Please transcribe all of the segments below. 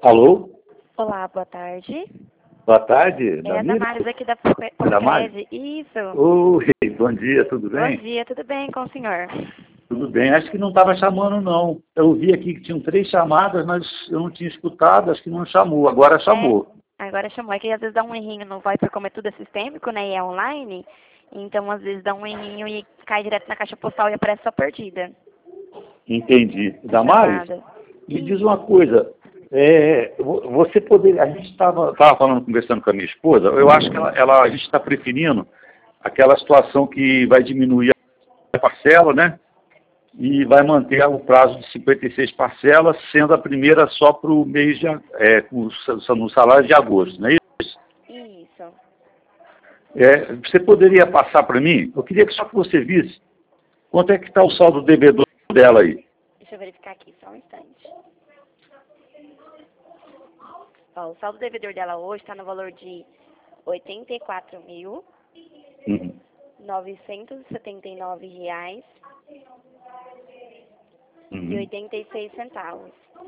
Alô? Olá, boa tarde. Boa tarde, É a Damires? Damares aqui da Damares? Procred. Isso. Oi, bom dia, tudo Bom bem? dia, tudo bem com o senhor? Tudo bem, acho que não estava chamando não. Eu vi aqui que tinham 3 chamadas, mas eu não tinha escutado, acho que não chamou, agora chamou. Agora chamou. É que às vezes dá um errinho no VoIP, como é tudo sistêmico, né, e é online. Então, às vezes dá um errinho e cai direto na caixa postal e aparece sua perdida. Entendi. A Damares, chamada. me diz uma coisa, você poderia, a gente estava falando, conversando com a minha esposa, eu acho que a gente está preferindo aquela situação que vai diminuir a parcela, né? E vai manter o prazo de 56 parcelas, sendo a primeira só para o mês no salário de agosto, não é isso? Isso. Você poderia passar para mim? Eu queria que só que você visse quanto é que está o saldo devedor dela aí. Deixa eu verificar aqui, só um instante. Ó, o saldo devedor dela hoje está no valor de R$ 84.979 reais e 86 centavos.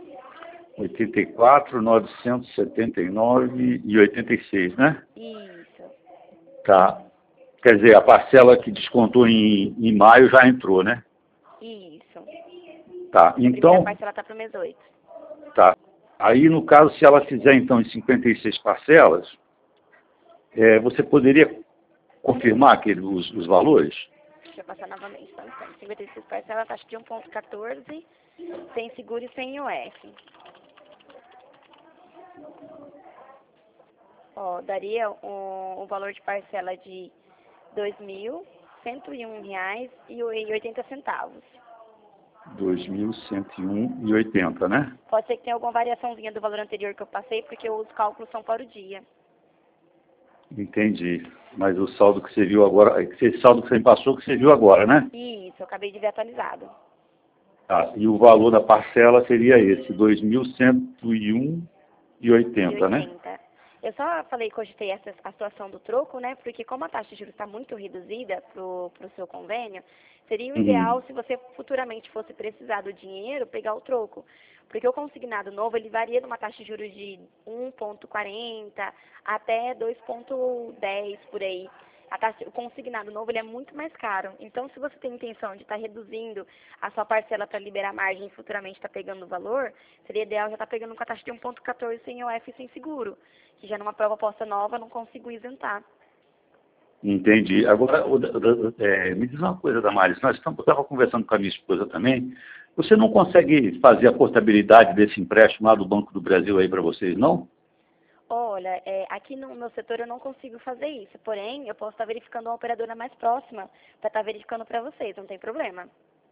84.979,86, né? Isso. Tá. Quer dizer, a parcela que descontou em maio já entrou, né? Isso. Tá. A primeira Então, parcela está para o mês 8. tá. Aí, no caso, se ela fizer, então, em 56 parcelas, você poderia confirmar os valores? Deixa eu passar novamente, só um instante. 56 parcelas, taxa de 1,14, sem seguro e sem IOF. Ó, daria um valor de parcela de R$ 2.101,80. R$ 2.101,80, né? Pode ser que tenha alguma variaçãozinha do valor anterior que eu passei, porque os cálculos são para o dia. Entendi. Mas o saldo que você viu agora, esse saldo que você me passou, que você viu agora, né? Isso, eu acabei de ver atualizado. Tá. E o valor da parcela seria esse, R$ 2.101,80, né? Eu só falei, cogitei a situação do troco, né? Porque como a taxa de juros está muito reduzida pro seu convênio, seria o ideal se você futuramente fosse precisar do dinheiro, pegar o troco. Porque o consignado novo, ele varia de uma taxa de juros de 1,40 até 2,10 por aí. O consignado novo ele é muito mais caro. Então, se você tem intenção de estar reduzindo a sua parcela para liberar margem e futuramente estar pegando o valor, seria ideal já estar pegando com a taxa de 1,14 sem IOF e sem seguro, que já numa prova posta nova não consigo isentar. Entendi. Agora, me diz uma coisa, Damares, eu estava conversando com a minha esposa também, você não consegue fazer a portabilidade desse empréstimo lá do Banco do Brasil aí para vocês, não? Olha, aqui no meu setor eu não consigo fazer isso, porém eu posso estar verificando uma operadora mais próxima para estar verificando para vocês, não tem problema.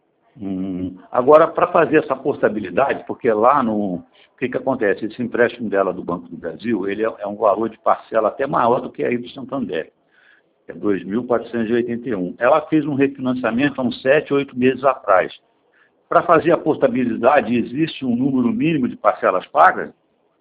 Agora, para fazer essa portabilidade, porque lá no... O que acontece? Esse empréstimo dela do Banco do Brasil, ele é um valor de parcela até maior do que aí do Santander. É 2.481. Ela fez um refinanciamento há uns 7, 8 meses atrás. Para fazer a portabilidade, existe um número mínimo de parcelas pagas?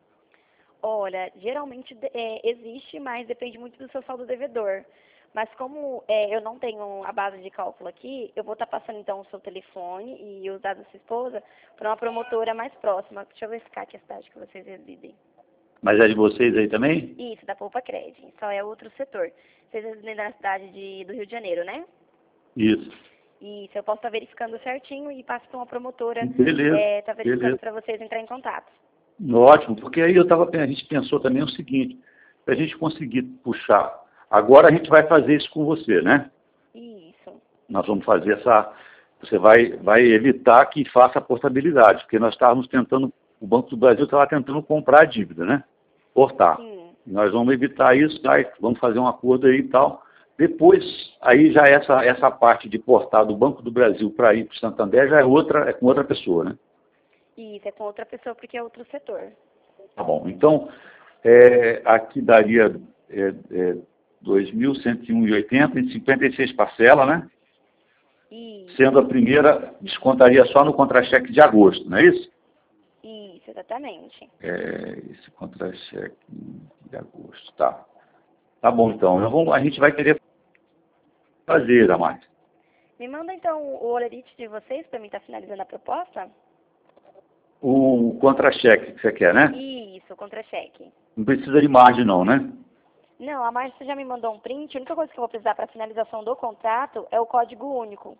Olha, geralmente existe, mas depende muito do seu saldo devedor. Mas como eu não tenho a base de cálculo aqui, eu vou estar passando então o seu telefone e os dados da sua esposa para uma promotora mais próxima. Deixa eu verificar aqui a cidade que vocês residem. Mas é de vocês aí também? Isso, da Poupa Cred. Só é outro setor. Vocês residem na cidade do Rio de Janeiro, né? Isso. Isso, eu posso estar verificando certinho e passo para uma promotora Beleza, estar verificando beleza. para vocês entrar em contato. Ótimo, porque aí a gente pensou também o seguinte, para a gente conseguir puxar. Agora a gente vai fazer isso com você, né? Isso. Nós vamos fazer você vai evitar que faça a portabilidade, porque nós estávamos tentando, o Banco do Brasil estava tentando comprar a dívida, né? Portar. Sim. Nós vamos evitar isso, vamos fazer um acordo aí e tal. Depois, aí já essa parte de portar do Banco do Brasil para ir para o Santander já é com outra pessoa, né? Isso, é com outra pessoa porque é outro setor. Tá bom. Então, aqui daria 2.101,80 em 56 parcelas, né? Isso. Sendo a primeira, descontaria só no contra-cheque de agosto, não é isso? Isso, exatamente. Esse contra-cheque de agosto, tá. Tá bom, então. A gente vai querer fazer, Damares. Me manda então o holerite de vocês para mim estar finalizando a proposta? O contra-cheque que você quer, né? o contra-cheque. Não precisa de margem não, né? Não, a Márcia você já me mandou um print. A única coisa que eu vou precisar para finalização do contrato é o código único.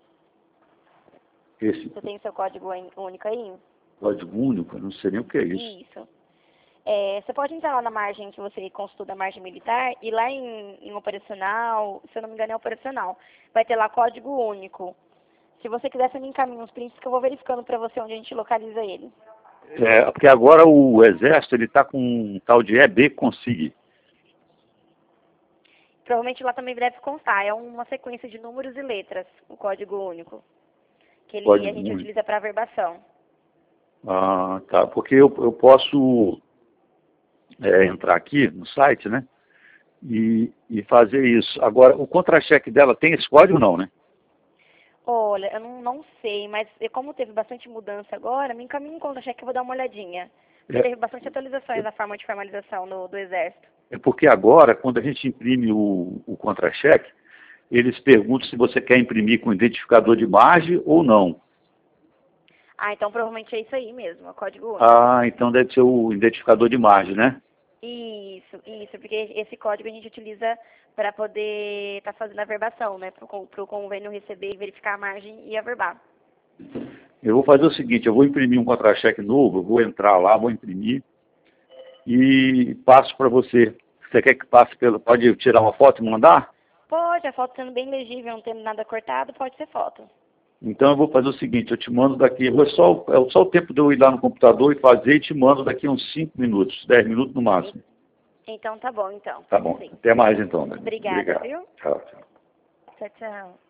Esse Você tem seu código único aí? código único, eu não sei nem o que é isso. Isso. Você pode entrar lá na margem que você consultou da margem militar e lá em operacional, se eu não me engano é operacional, vai ter lá código único. Se você quiser, você me encaminha uns prints que eu vou verificando para você onde a gente localiza ele. Porque agora o Exército ele está com um tal de EB Consig. Provavelmente lá também deve constar. É uma sequência de números e letras, o código único. Que a gente utiliza para averbação. Ah, tá. Porque eu posso entrar aqui no site, né? E fazer isso. Agora, o contra-cheque dela tem esse código não, né? Olha, eu não sei, mas como teve bastante mudança agora, me encaminha um contra-cheque que eu vou dar uma olhadinha. Teve bastante atualizações na forma de formalização do Exército. É porque agora, quando a gente imprime o contra-cheque, eles perguntam se você quer imprimir com identificador de margem ou não. Ah, então provavelmente é isso aí mesmo, o código único. Ah, então deve ser o identificador de margem, né? Isso, porque esse código a gente utiliza para poder estar fazendo a averbação, né? Para o convênio receber e verificar a margem e averbar. Eu vou fazer o seguinte, eu vou imprimir um contra-cheque novo, eu vou entrar lá, vou imprimir e passo para você. Você quer que passe pode tirar uma foto e mandar? Pode, a foto sendo bem legível, não tendo nada cortado, pode ser foto. Então eu vou fazer o seguinte, eu te mando daqui, é só o tempo de eu ir lá no computador e fazer e te mando daqui uns 5 minutos, 10 minutos no máximo. Então tá bom, então. Tá bom, Sim. até mais então. Né? Obrigada, Obrigado. viu? Tchau, tchau. Tchau, tchau.